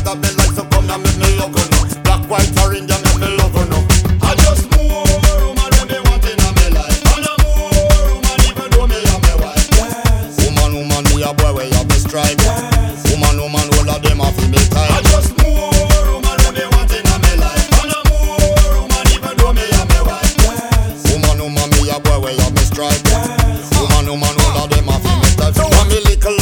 that me like, so come and make me love you now. Black, white or Indian, make me love you now. I just more woman when me want in my life. And a more woman even though me and my wife. Yes. Woman, me a boy where you have me stripe. Yes. Woman, all of them a feel me tight. I just more woman when me want in my life. And a more woman even though me and my wife. Yes. Woman, me a boy where you have me stripe. Yes. Woman, all of them a feel me tight. So want me little